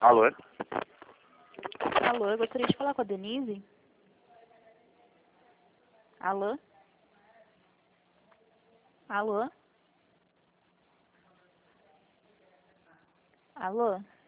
Alô? Alô, eu gostaria de falar com a Denise. Alô? Alô? Alô?